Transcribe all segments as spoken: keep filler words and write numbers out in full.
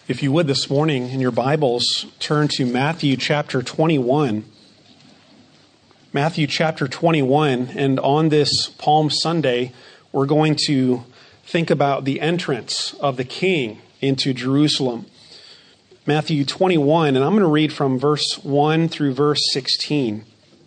If you would this morning in your Bibles, turn to Matthew chapter twenty-one. Matthew chapter twenty-one, and on this Palm Sunday, we're going to think about the entrance of the King into Jerusalem. Matthew twenty-one, and I'm going to read from verse one through verse sixteen.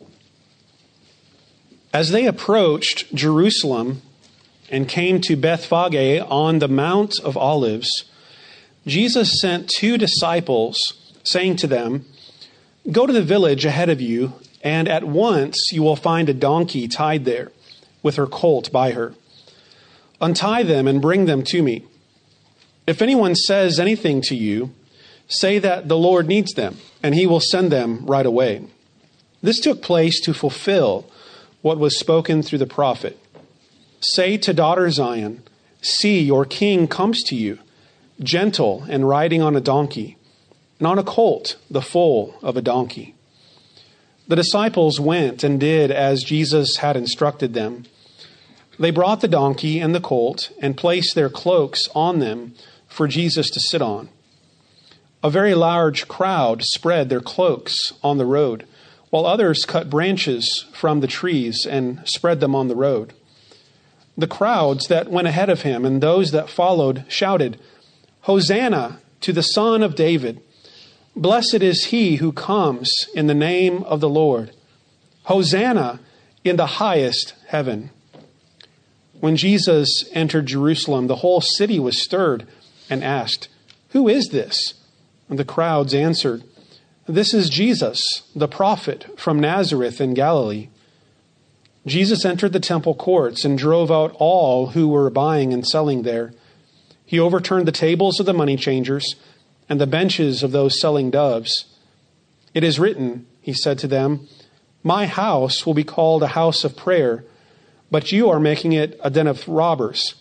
As they approached Jerusalem and came to Bethphage on the Mount of Olives, Jesus sent two disciples, saying to them, "Go to the village ahead of you, and at once you will find a donkey tied there, with her colt by her. Untie them and bring them to me. If anyone says anything to you, say that the Lord needs them, and he will send them right away." This took place to fulfill what was spoken through the prophet. "Say to daughter Zion, see, your king comes to you, gentle and riding on a donkey, and on a colt, the foal of a donkey." The disciples went and did as Jesus had instructed them. They brought the donkey and the colt and placed their cloaks on them for Jesus to sit on. A very large crowd spread their cloaks on the road, while others cut branches from the trees and spread them on the road. The crowds that went ahead of him and those that followed shouted, "Hosanna to the Son of David. Blessed is he who comes in the name of the Lord. Hosanna in the highest heaven." When Jesus entered Jerusalem, the whole city was stirred and asked, "Who is this?" And the crowds answered, "This is Jesus, the prophet from Nazareth in Galilee." Jesus entered the temple courts and drove out all who were buying and selling there. He overturned the tables of the money changers and the benches of those selling doves. "It is written," he said to them, "My house will be called a house of prayer, but you are making it a den of robbers."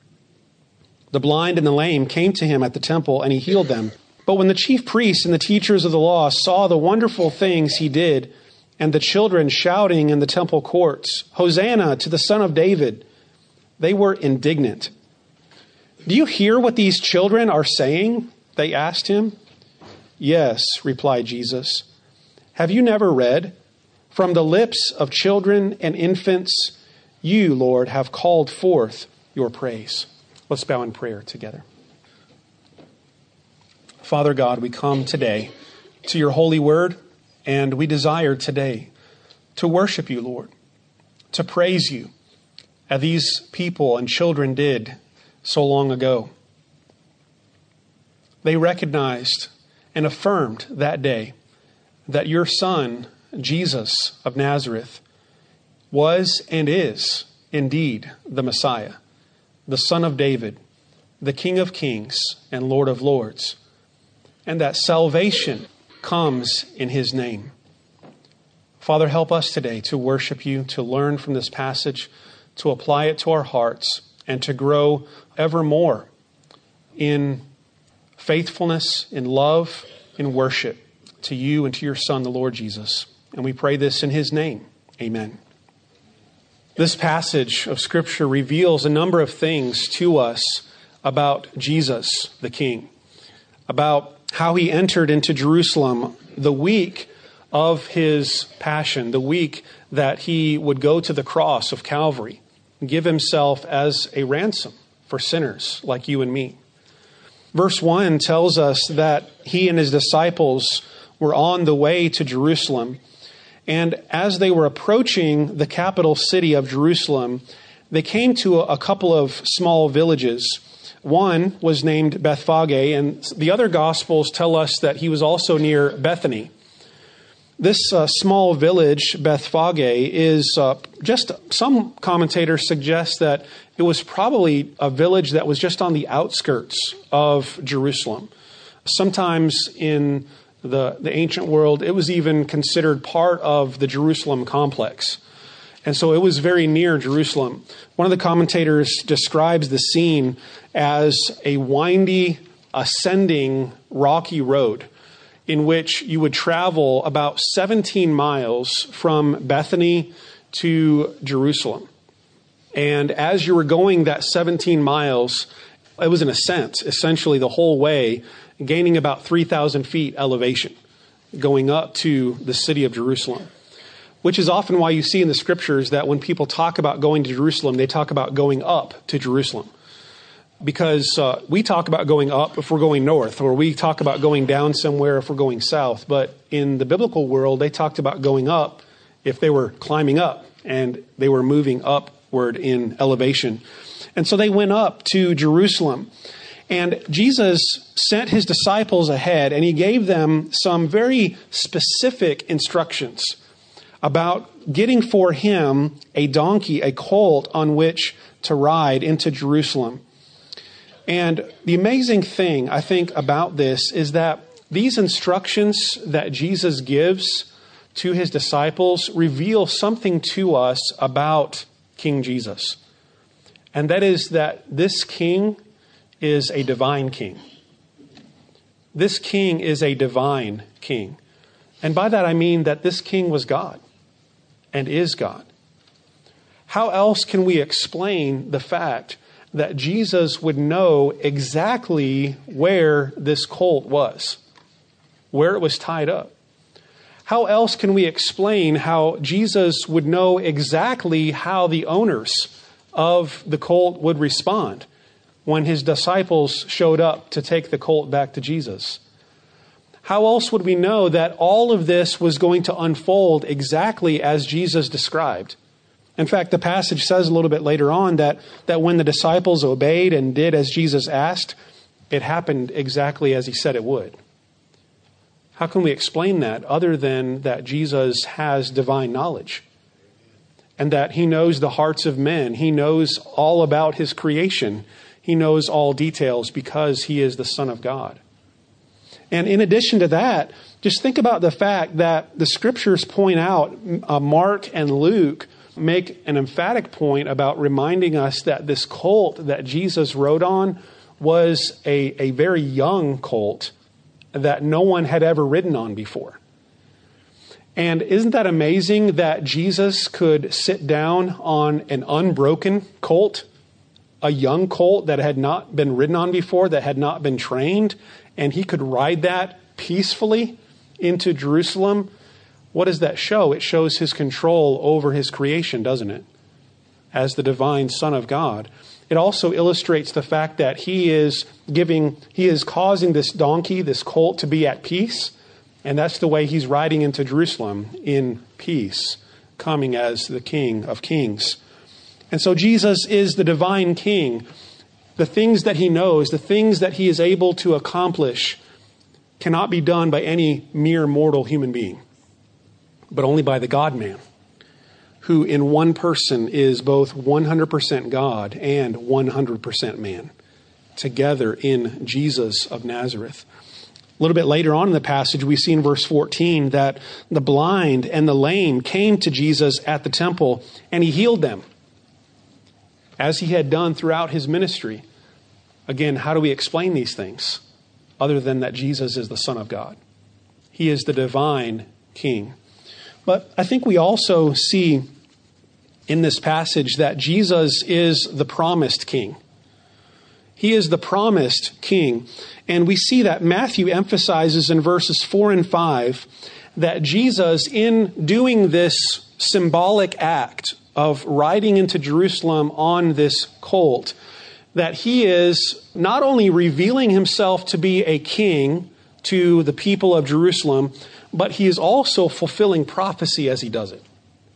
The blind and the lame came to him at the temple, and he healed them. But when the chief priests and the teachers of the law saw the wonderful things he did, and the children shouting in the temple courts, "Hosanna to the Son of David," they were indignant. "Do you hear what these children are saying?" they asked him. "Yes," replied Jesus. "Have you never read, 'From the lips of children and infants, you, Lord, have called forth your praise'?" Let's bow in prayer together. Father God, we come today to your holy word, and we desire today to worship you, Lord, to praise you, as these people and children did so long ago. They recognized and affirmed that day that your Son, Jesus of Nazareth, was and is indeed the Messiah, the Son of David, the King of Kings and Lord of Lords, and that salvation comes in his name. Father, help us today to worship you, to learn from this passage, to apply it to our hearts, and to grow ever more in faithfulness, in love, in worship to you and to your Son, the Lord Jesus. And we pray this in his name. Amen. This passage of Scripture reveals a number of things to us about Jesus, the King, about how he entered into Jerusalem the week of his passion, the week that he would go to the cross of Calvary, give himself as a ransom for sinners like you and me. Verse one tells us that he and his disciples were on the way to Jerusalem. And as they were approaching the capital city of Jerusalem, they came to a couple of small villages. One was named Bethphage, and the other Gospels tell us that he was also near Bethany. This uh, small village, Bethphage, is uh, just, some commentators suggest that it was probably a village that was just on the outskirts of Jerusalem. Sometimes in the, the ancient world, it was even considered part of the Jerusalem complex. And so it was very near Jerusalem. One of the commentators describes the scene as a windy, ascending, rocky road in which you would travel about seventeen miles from Bethany to Jerusalem. And as you were going that seventeen miles, it was an ascent, essentially the whole way. gaining about three thousand feet elevation, going up to the city of Jerusalem, which is often why you see in the scriptures that when people talk about going to Jerusalem, they talk about going up to Jerusalem. Because uh, we talk about going up if we're going north, or we talk about going down somewhere if we're going south. But in the biblical world, they talked about going up if they were climbing up and they were moving upward in elevation. And so they went up to Jerusalem. And Jesus sent his disciples ahead, and he gave them some very specific instructions about getting for him a donkey, a colt on which to ride into Jerusalem. And the amazing thing, I think, about this is that these instructions that Jesus gives to his disciples reveal something to us about King Jesus. And that is that this king is a divine king. This king is a divine king. And by that I mean that this king was God and is God. How else can we explain the fact that Jesus would know exactly where this colt was, where it was tied up? How else can we explain how Jesus would know exactly how the owners of the colt would respond when his disciples showed up to take the colt back to Jesus? How else would we know that all of this was going to unfold exactly as Jesus described? In fact, the passage says a little bit later on that, that when the disciples obeyed and did as Jesus asked, it happened exactly as he said it would. How can we explain that other than that Jesus has divine knowledge and that he knows the hearts of men? He knows all about his creation. He knows all details because he is the Son of God. And in addition to that, just think about the fact that the scriptures point out, uh, Mark and Luke make an emphatic point about reminding us that this colt that Jesus rode on was a, a very young colt that no one had ever ridden on before. And isn't that amazing that Jesus could sit down on an unbroken colt, a young colt that had not been ridden on before, that had not been trained, and he could ride that peacefully into Jerusalem? What does that show? It shows his control over his creation, doesn't it? As the divine Son of God. It also illustrates the fact that he is giving, he is causing this donkey, this colt, to be at peace. And that's the way he's riding into Jerusalem, in peace, coming as the King of Kings. And so Jesus is the divine King. The things that he knows, the things that he is able to accomplish cannot be done by any mere mortal human being, but only by the God-man, who in one person is both one hundred percent God and one hundred percent man, together in Jesus of Nazareth. A little bit later on in the passage, we see in verse fourteen that the blind and the lame came to Jesus at the temple, and he healed them, as he had done throughout his ministry. Again, how do we explain these things other than that Jesus is the Son of God? He is the divine King. But I think we also see in this passage that Jesus is the promised King. He is the promised King. And we see that Matthew emphasizes in verses four and five that Jesus, in doing this symbolic act of riding into Jerusalem on this colt, that he is not only revealing himself to be a king to the people of Jerusalem, but he is also fulfilling prophecy as he does it.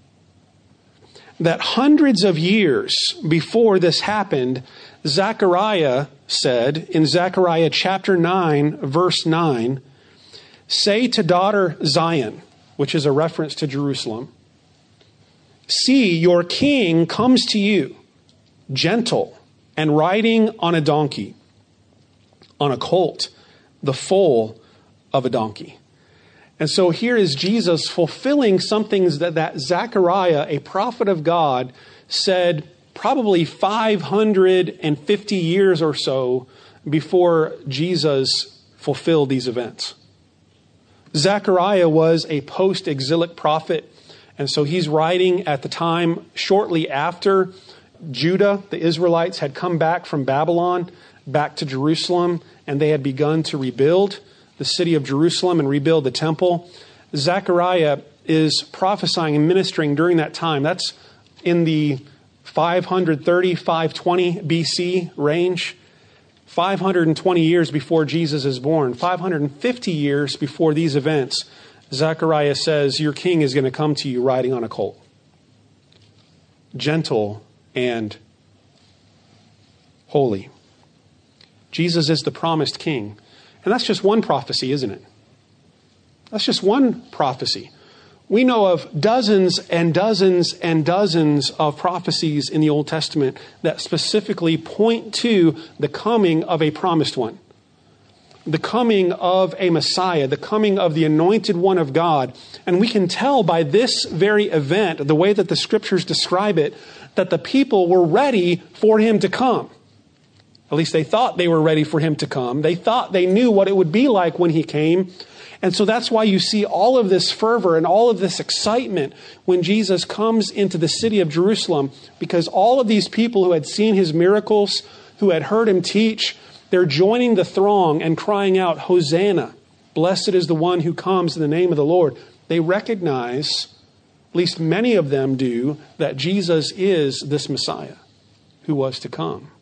That hundreds of years before this happened, Zechariah said in Zechariah chapter nine, verse nine, "Say to daughter Zion," which is a reference to Jerusalem, "See, your king comes to you, gentle and riding on a donkey, on a colt, the foal of a donkey." And so here is Jesus fulfilling something that, that Zechariah, a prophet of God, said probably five hundred fifty years or so before Jesus fulfilled these events. Zechariah was a post-exilic prophet, and so he's writing at the time shortly after Judah, the Israelites, had come back from Babylon, back to Jerusalem, and they had begun to rebuild the city of Jerusalem and rebuild the temple. Zechariah is prophesying and ministering during that time. That's in the five thirty, five twenty B C range. five hundred twenty years before Jesus is born. five hundred fifty years before these events, Zechariah says, your king is going to come to you riding on a colt. Gentle and holy. Jesus is the promised king. And that's just one prophecy, isn't it? That's just one prophecy. We know of dozens and dozens and dozens of prophecies in the Old Testament that specifically point to the coming of a promised one. The coming of a Messiah, the coming of the anointed one of God. And we can tell by this very event, the way that the scriptures describe it, that the people were ready for him to come. At least they thought they were ready for him to come. They thought they knew what it would be like when he came. And so that's why you see all of this fervor and all of this excitement when Jesus comes into the city of Jerusalem, because all of these people who had seen his miracles, who had heard him teach, they're joining the throng and crying out, Hosanna, blessed is the one who comes in the name of the Lord. They recognize, at least many of them do, that Jesus is this Messiah who was to come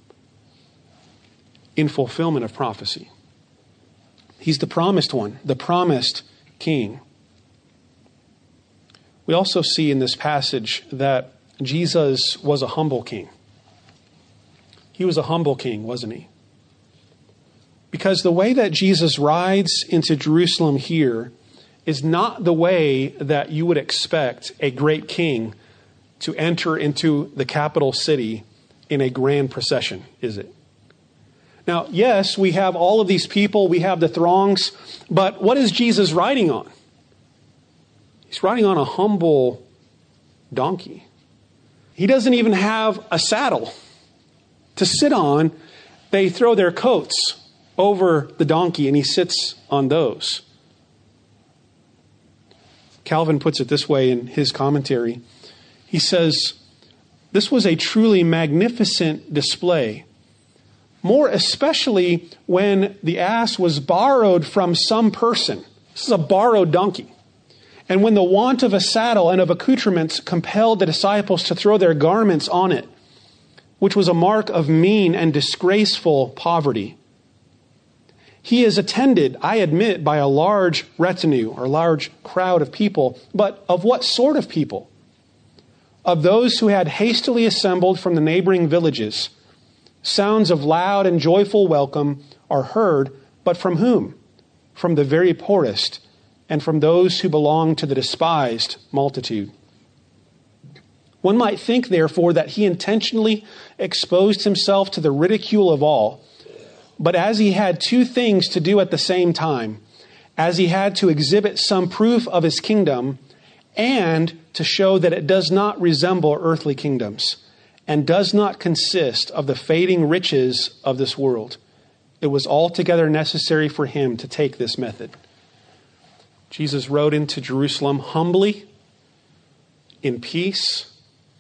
in fulfillment of prophecy. He's the promised one, the promised king. We also see in this passage that Jesus was a humble king. He was a humble king, wasn't he? Because the way that Jesus rides into Jerusalem here is not the way that you would expect a great king to enter into the capital city in a grand procession, is it? Now, yes, we have all of these people, we have the throngs, but what is Jesus riding on? He's riding on a humble donkey. He doesn't even have a saddle to sit on. They throw their coats over the donkey and he sits on those. Calvin puts it this way in his commentary. He says, this was a truly magnificent display, more especially when the ass was borrowed from some person. This is a borrowed donkey. And when the want of a saddle and of accoutrements compelled the disciples to throw their garments on it, which was a mark of mean and disgraceful poverty. He is attended, I admit, by a large retinue or large crowd of people. But of what sort of people? Of those who had hastily assembled from the neighboring villages. Sounds of loud and joyful welcome are heard, but from whom? From the very poorest, and from those who belong to the despised multitude. One might think, therefore, that he intentionally exposed himself to the ridicule of all. But as he had two things to do at the same time, as he had to exhibit some proof of his kingdom and to show that it does not resemble earthly kingdoms and does not consist of the fading riches of this world, it was altogether necessary for him to take this method. Jesus rode into Jerusalem humbly, in peace,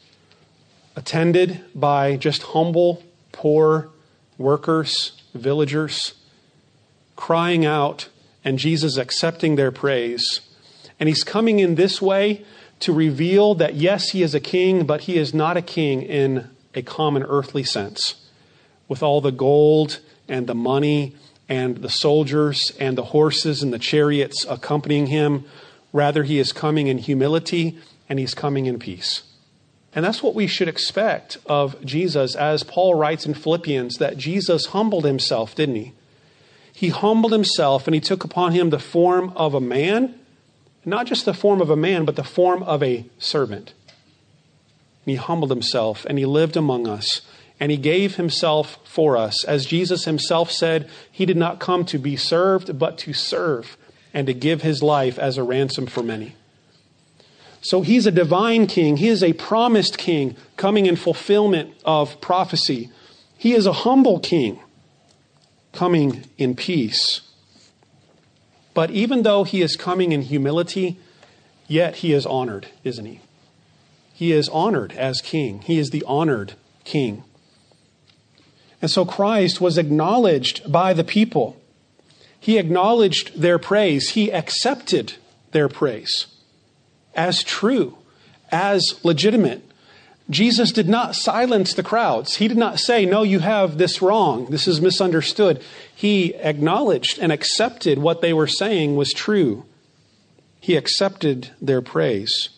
attended by just humble, poor workers, villagers, crying out, and Jesus accepting their praise. And he's coming in this way to reveal that, yes, he is a king, but he is not a king in a common earthly sense, with all the gold and the money and the soldiers and the horses and the chariots accompanying him. Rather, he is coming in humility and he's coming in peace. And that's what we should expect of Jesus, as Paul writes in Philippians, that Jesus humbled himself, didn't he? He humbled himself and he took upon him the form of a man, not just the form of a man, but the form of a servant. And he humbled himself and he lived among us and he gave himself for us. As Jesus himself said, he did not come to be served, but to serve and to give his life as a ransom for many. So he's a divine king. He is a promised king coming in fulfillment of prophecy. He is a humble king coming in peace. But even though he is coming in humility, yet he is honored, isn't he? He is honored as king. He is the honored king. And so Christ was acknowledged by the people. He acknowledged their praise. He accepted their praise as true, as legitimate. Jesus did not silence the crowds. He did not say, no, you have this wrong. This is misunderstood. He acknowledged and accepted what they were saying was true. He accepted their praise.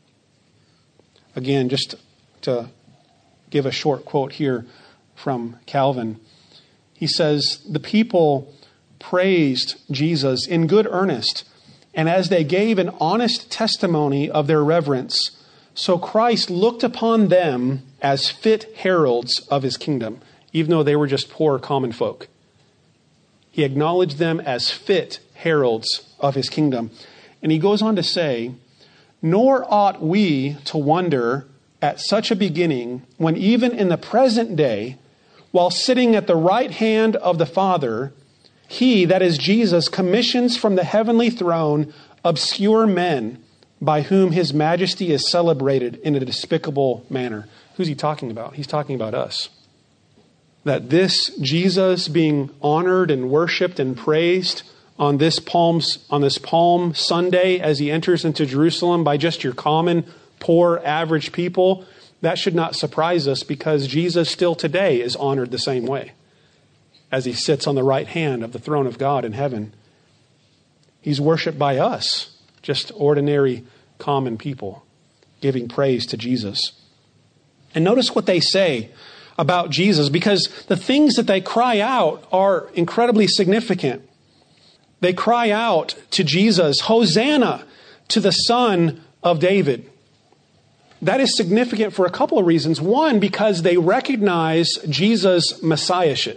Again, just to give a short quote here from Calvin. He says, the people praised Jesus in good earnest, and as they gave an honest testimony of their reverence, so Christ looked upon them as fit heralds of his kingdom, even though they were just poor common folk. He acknowledged them as fit heralds of his kingdom. And he goes on to say, nor ought we to wonder at such a beginning when even in the present day, while sitting at the right hand of the Father, he, that is Jesus, commissions from the heavenly throne obscure men by whom his majesty is celebrated in a despicable manner. Who's he talking about? He's talking about us. That this Jesus being honored and worshiped and praised on this Palms, on this Palm Sunday as he enters into Jerusalem by just your common, poor, average people, that should not surprise us, because Jesus still today is honored the same way as he sits on the right hand of the throne of God in heaven. He's worshiped by us, just ordinary, common people, giving praise to Jesus. And notice what they say about Jesus, because the things that they cry out are incredibly significant. They cry out to Jesus, Hosanna to the Son of David. That is significant for a couple of reasons. One, because they recognize Jesus' messiahship.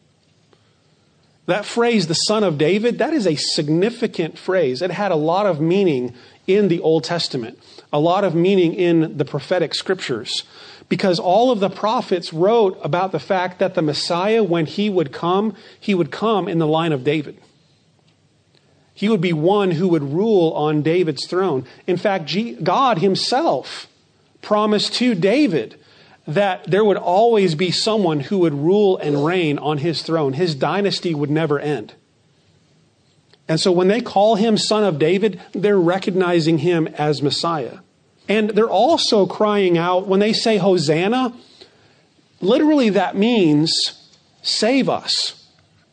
That phrase, the Son of David, that is a significant phrase. It had a lot of meaning in the Old Testament, a lot of meaning in the prophetic scriptures, because all of the prophets wrote about the fact that the Messiah, when he would come, he would come in the line of David. He would be one who would rule on David's throne. In fact, God himself promised to David that there would always be someone who would rule and reign on his throne. His dynasty would never end. And so when they call him Son of David, they're recognizing him as Messiah. And they're also crying out, when they say Hosanna, literally that means save us,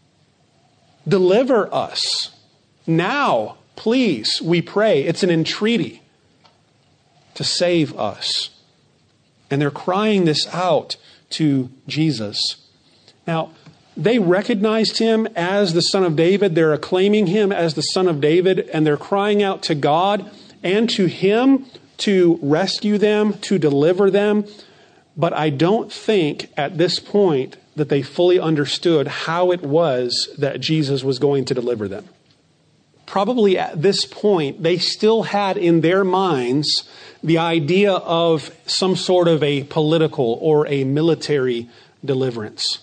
deliver us. Now, please, we pray. It's an entreaty to save us. And they're crying this out to Jesus. Now, they recognized him as the Son of David. They're acclaiming him as the Son of David. And they're crying out to God and to him to rescue them, to deliver them. But I don't think at this point that they fully understood how it was that Jesus was going to deliver them. Probably at this point, they still had in their minds the idea of some sort of a political or a military deliverance.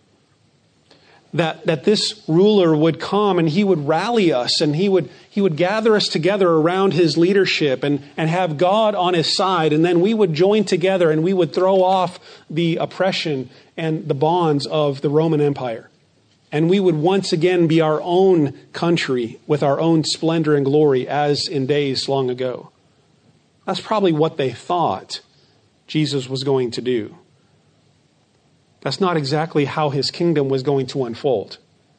That, that this ruler would come and he would rally us and he would, he would gather us together around his leadership and, and have God on his side. And then we would join together and we would throw off the oppression and the bonds of the Roman Empire. And we would once again be our own country with our own splendor and glory as in days long ago. That's probably what they thought Jesus was going to do. That's not exactly how his kingdom was going to unfold.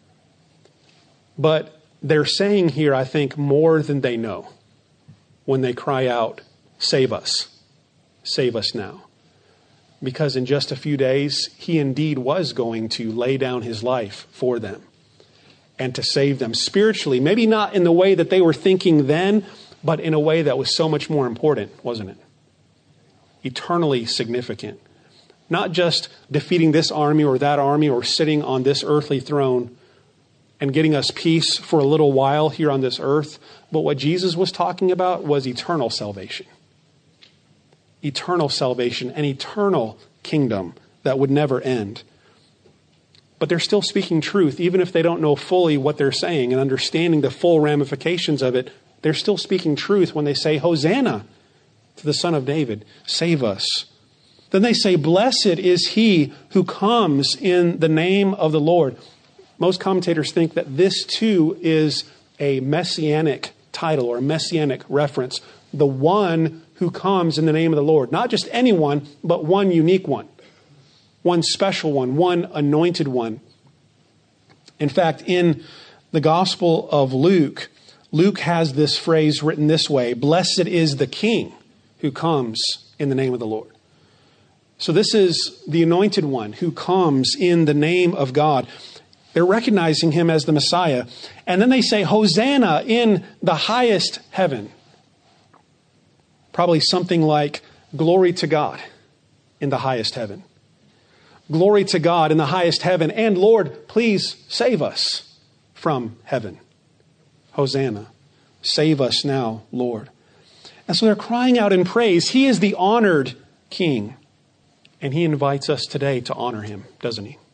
But they're saying here, I think, more than they know when they cry out, save us, save us now. Because in just a few days, he indeed was going to lay down his life for them and to save them spiritually. Maybe not in the way that they were thinking then, but in a way that was so much more important, wasn't it? Eternally significant. Not just defeating this army or that army or sitting on this earthly throne and getting us peace for a little while here on this earth, but what Jesus was talking about was eternal salvation. Eternal salvation, an eternal kingdom that would never end. But they're still speaking truth, even if they don't know fully what they're saying and understanding the full ramifications of it. They're still speaking truth when they say, Hosanna to the Son of David, save us. Then they say, blessed is he who comes in the name of the Lord. Most commentators think that this too is a messianic title or a messianic reference. The one who comes in the name of the Lord. Not just anyone, but one unique one. One special one. One anointed one. In fact, in the Gospel of Luke, Luke has this phrase written this way: blessed is the King who comes in the name of the Lord. So this is the anointed one who comes in the name of God. They're recognizing him as the Messiah. And then they say, Hosanna in the highest heaven. Probably something like, glory to God in the highest heaven. Glory to God in the highest heaven. And Lord, please save us from heaven. Hosanna. Save us now, Lord. And so they're crying out in praise. He is the honored King. And he invites us today to honor him, doesn't he?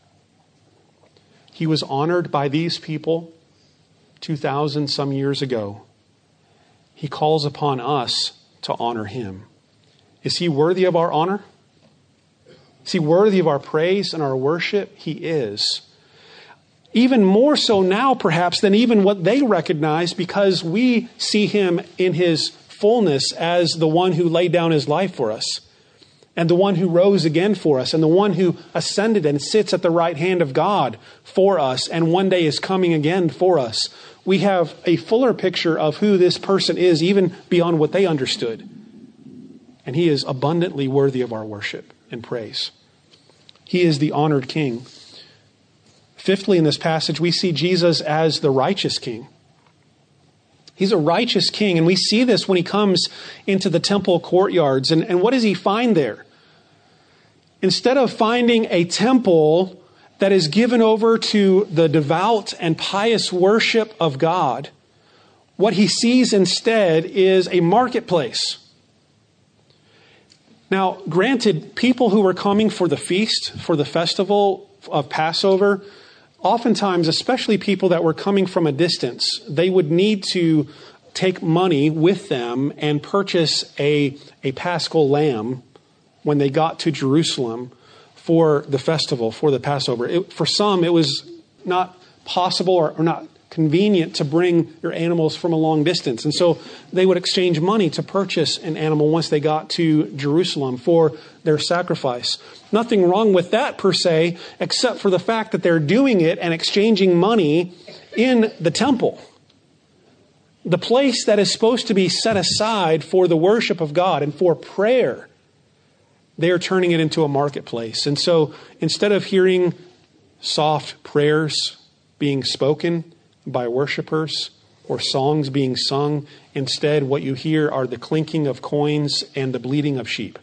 He was honored by these people two thousand some years ago. He calls upon us to honor him. Is he worthy of our honor? Is he worthy of our praise and our worship? He is. Even more so now, perhaps, than even what they recognize, because we see him in his fullness as the one who laid down his life for us, and the one who rose again for us, and the one who ascended and sits at the right hand of God for us, and one day is coming again for us. We have a fuller picture of who this person is, even beyond what they understood. And he is abundantly worthy of our worship and praise. He is the honored King. Fifthly, in this passage, we see Jesus as the righteous King. He's a righteous King, and we see this when he comes into the temple courtyards. And, and what does he find there? Instead of finding a temple that is given over to the devout and pious worship of God, what he sees instead is a marketplace. Now, granted, people who were coming for the feast, for the festival of Passover, oftentimes, especially people that were coming from a distance, they would need to take money with them and purchase a, a paschal lamb when they got to Jerusalem for the festival, for the Passover. It, for some, it was not possible or, or not convenient to bring your animals from a long distance. And so they would exchange money to purchase an animal once they got to Jerusalem for their sacrifice. Nothing wrong with that per se, except for the fact that they're doing it and exchanging money in the temple. The place that is supposed to be set aside for the worship of God and for prayer, they are turning it into a marketplace. And so instead of hearing soft prayers being spoken by worshipers or songs being sung, instead what you hear are the clinking of coins and the bleating of sheep.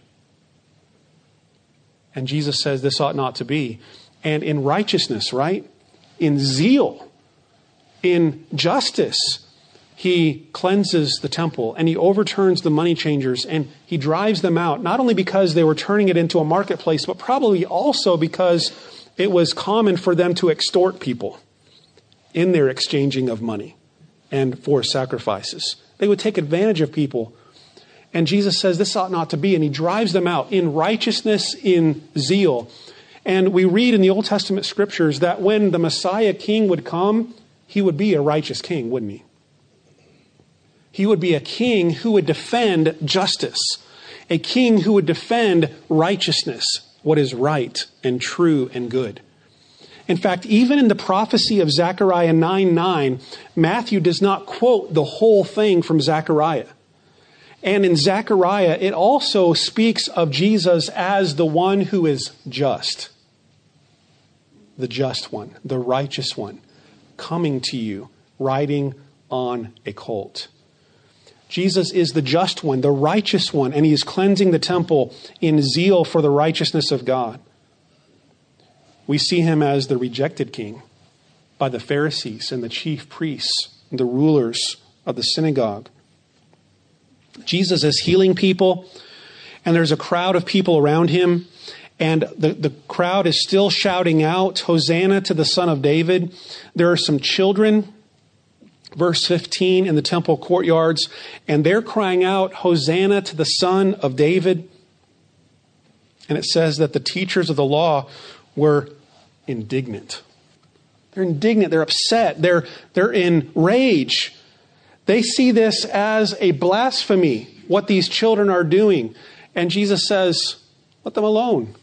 And Jesus says this ought not to be. And in righteousness, right? In zeal, in justice, he cleanses the temple and he overturns the money changers and he drives them out, not only because they were turning it into a marketplace, but probably also because it was common for them to extort people in their exchanging of money and for sacrifices. They would take advantage of people. And Jesus says this ought not to be. And he drives them out in righteousness, in zeal. And we read in the Old Testament scriptures that when the Messiah King would come, he would be a righteous king, wouldn't he? He would be a king who would defend justice. A king who would defend righteousness, what is right and true and good. In fact, even in the prophecy of Zechariah nine nine, Matthew does not quote the whole thing from Zechariah. And in Zechariah, it also speaks of Jesus as the one who is just. The just one, the righteous one, coming to you, riding on a colt. Jesus is the just one, the righteous one, and he is cleansing the temple in zeal for the righteousness of God. We see him as the rejected king by the Pharisees and the chief priests and the rulers of the synagogue. Jesus is healing people, and there's a crowd of people around him, and the, the crowd is still shouting out, Hosanna to the Son of David. There are some children, verse fifteen, in the temple courtyards, and they're crying out, Hosanna to the Son of David. And it says that the teachers of the law were indignant. They're indignant. They're upset. They're, they're in rage. They see this as a blasphemy, what these children are doing. And Jesus says, let them alone.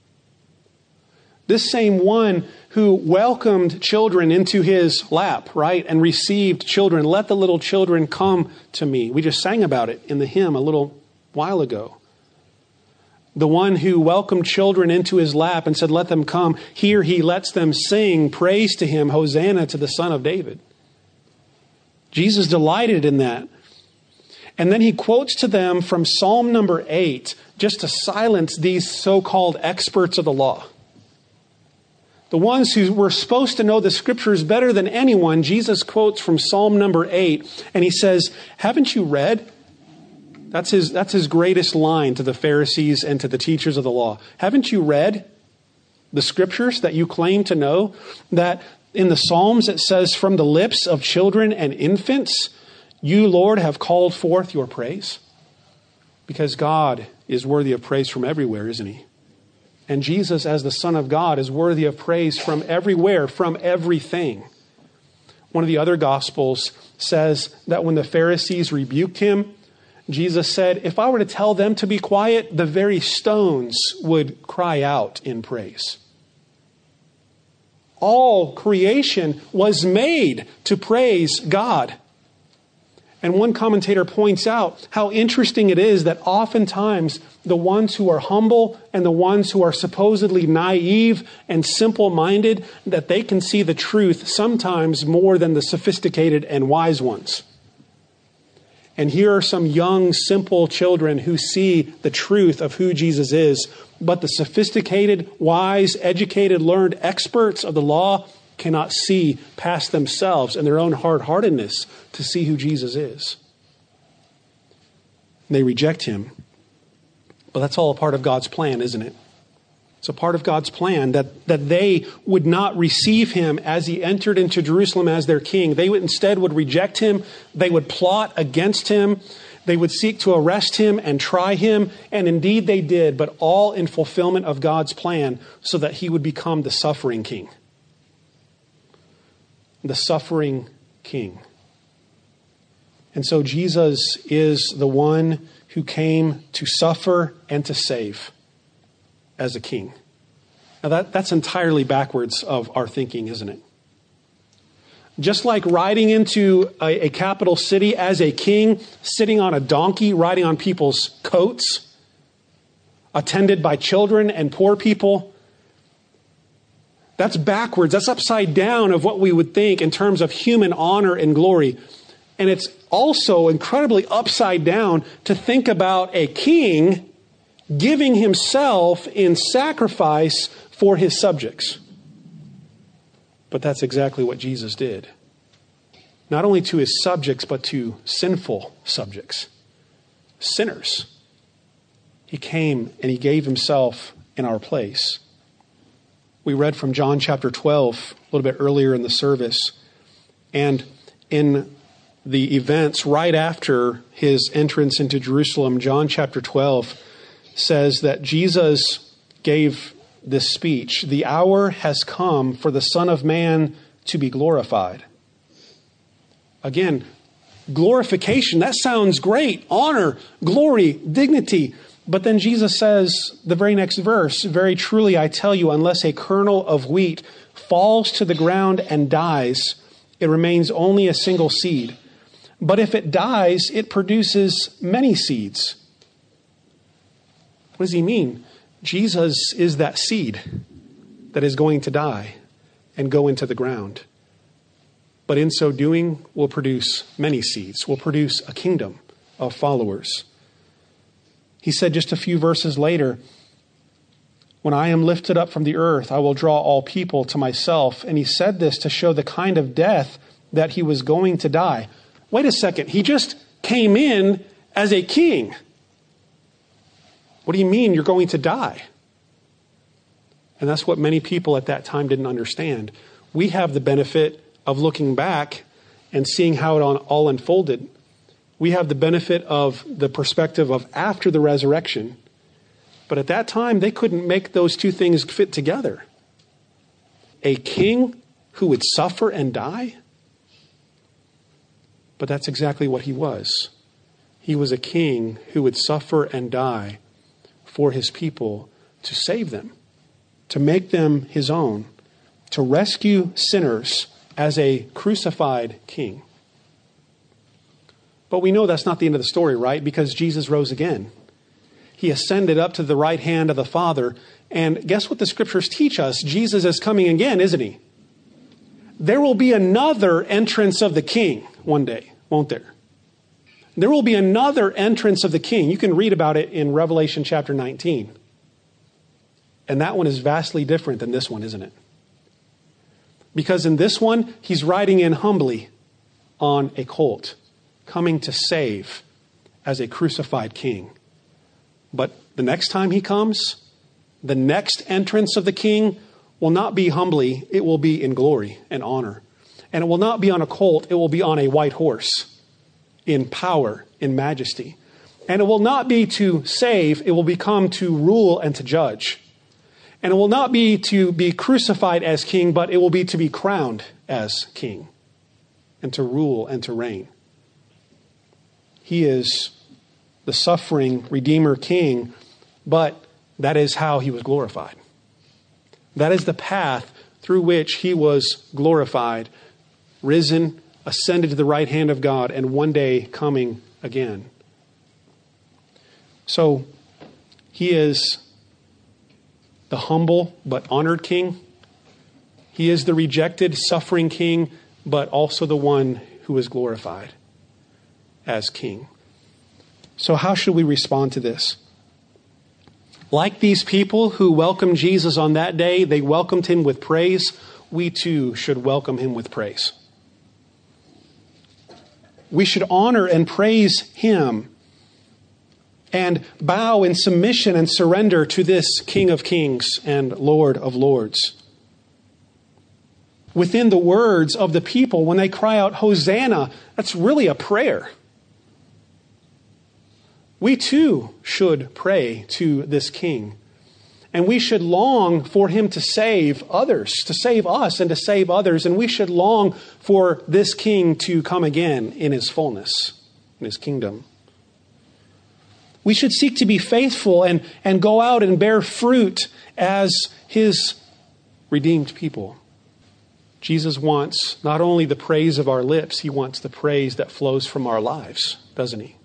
This same one who welcomed children into his lap, right, and received children, let the little children come to me. We just sang about it in the hymn a little while ago. The one who welcomed children into his lap and said, let them come. Here he lets them sing praise to him, Hosanna to the Son of David. Jesus delighted in that. And then he quotes to them from Psalm number eight, just to silence these so-called experts of the law. The ones who were supposed to know the scriptures better than anyone, Jesus quotes from Psalm number eight, and he says, haven't you read? That's his, that's his greatest line to the Pharisees and to the teachers of the law. Haven't you read the scriptures that you claim to know? That in the Psalms it says, from the lips of children and infants, you, Lord, have called forth your praise. Because God is worthy of praise from everywhere, isn't he? And Jesus, as the Son of God, is worthy of praise from everywhere, from everything. One of the other Gospels says that when the Pharisees rebuked him, Jesus said, if I were to tell them to be quiet, the very stones would cry out in praise. All creation was made to praise God. And one commentator points out how interesting it is that oftentimes the ones who are humble and the ones who are supposedly naive and simple-minded, that they can see the truth sometimes more than the sophisticated and wise ones. And here are some young, simple children who see the truth of who Jesus is. But the sophisticated, wise, educated, learned experts of the law cannot see past themselves and their own hard-heartedness to see who Jesus is. They reject him. But that's all a part of God's plan, isn't it? It's a part of God's plan that, that they would not receive him as he entered into Jerusalem as their king. They would instead would reject him. They would plot against him. They would seek to arrest him and try him. And indeed they did, but all in fulfillment of God's plan so that he would become the suffering king. The suffering king. And so Jesus is the one who came to suffer and to save as a king. Now that, that's entirely backwards of our thinking, isn't it? Just like riding into a, a capital city as a king, sitting on a donkey, riding on people's coats, attended by children and poor people, that's backwards. That's upside down of what we would think in terms of human honor and glory. And it's also incredibly upside down to think about a king giving himself in sacrifice for his subjects. But that's exactly what Jesus did. Not only to his subjects, but to sinful subjects, sinners. He came and he gave himself in our place. We read from John chapter twelve a little bit earlier in the service. And in the events right after his entrance into Jerusalem, John chapter twelve says that Jesus gave this speech. The hour has come for the Son of Man to be glorified. Again, glorification, that sounds great. Honor, glory, dignity. But then Jesus says, the very next verse, very truly I tell you, unless a kernel of wheat falls to the ground and dies, it remains only a single seed. But if it dies, it produces many seeds. What does he mean? Jesus is that seed that is going to die and go into the ground. But in so doing, will produce many seeds, will produce a kingdom of followers. He said just a few verses later, when I am lifted up from the earth, I will draw all people to myself. And he said this to show the kind of death that he was going to die. Wait a second. He just came in as a king. What do you mean you're going to die? And that's what many people at that time didn't understand. We have the benefit of looking back and seeing how it all unfolded. We have the benefit of the perspective of after the resurrection. But at that time, they couldn't make those two things fit together. A king who would suffer and die? But that's exactly what he was. He was a king who would suffer and die for his people to save them, to make them his own, to rescue sinners as a crucified king. But we know that's not the end of the story, right? Because Jesus rose again. He ascended up to the right hand of the Father. And guess what the scriptures teach us? Jesus is coming again, isn't he? There will be another entrance of the king one day, won't there? There will be another entrance of the king. You can read about it in Revelation chapter nineteen. And that one is vastly different than this one, isn't it? Because in this one, he's riding in humbly on a colt, coming to save as a crucified king. But the next time he comes, the next entrance of the king will not be humbly, it will be in glory and honor. And it will not be on a colt, it will be on a white horse, in power, in majesty. And it will not be to save, it will become to rule and to judge. And it will not be to be crucified as king, but it will be to be crowned as king and to rule and to reign. He is the suffering Redeemer King, but that is how he was glorified. That is the path through which he was glorified, risen, ascended to the right hand of God, and one day coming again. So he is the humble but honored king. He is the rejected, suffering king, but also the one who is glorified as king. So how should we respond to this? Like these people who welcomed Jesus on that day, they welcomed him with praise. We too should welcome him with praise. We should honor and praise him and bow in submission and surrender to this King of Kings and Lord of Lords. Within the words of the people, when they cry out, Hosanna, that's really a prayer. We too should pray to this King. And we should long for him to save others, to save us and to save others. And we should long for this King to come again in his fullness, in his kingdom. We should seek to be faithful and, and go out and bear fruit as his redeemed people. Jesus wants not only the praise of our lips, he wants the praise that flows from our lives, doesn't he?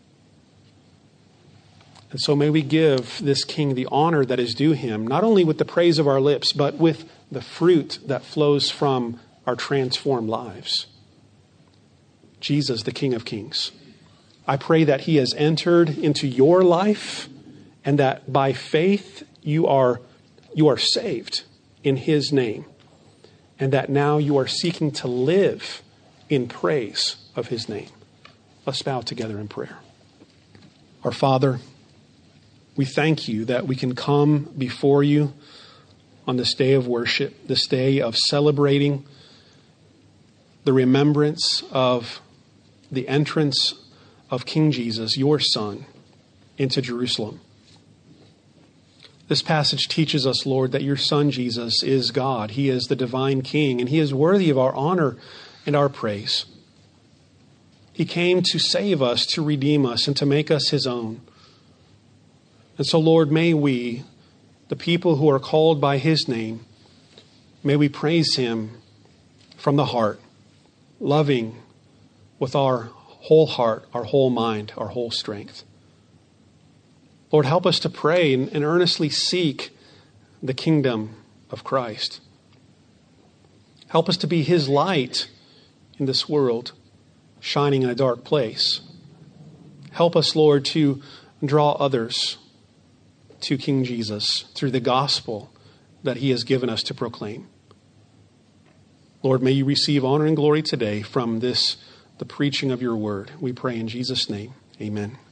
And so may we give this King the honor that is due him, not only with the praise of our lips, but with the fruit that flows from our transformed lives. Jesus, the King of Kings. I pray that he has entered into your life and that by faith you are, you are saved in his name. And that now you are seeking to live in praise of his name. Let's bow together in prayer. Our Father, we thank you that we can come before you on this day of worship, this day of celebrating the remembrance of the entrance of King Jesus, your Son, into Jerusalem. This passage teaches us, Lord, that your Son Jesus is God. He is the divine King, and he is worthy of our honor and our praise. He came to save us, to redeem us, and to make us his own. And so, Lord, may we, the people who are called by his name, may we praise him from the heart, loving with our whole heart, our whole mind, our whole strength. Lord, help us to pray and, and earnestly seek the kingdom of Christ. Help us to be his light in this world, shining in a dark place. Help us, Lord, to draw others to King Jesus through the gospel that he has given us to proclaim. Lord, may you receive honor and glory today from this, the preaching of your word. We pray in Jesus' name. Amen.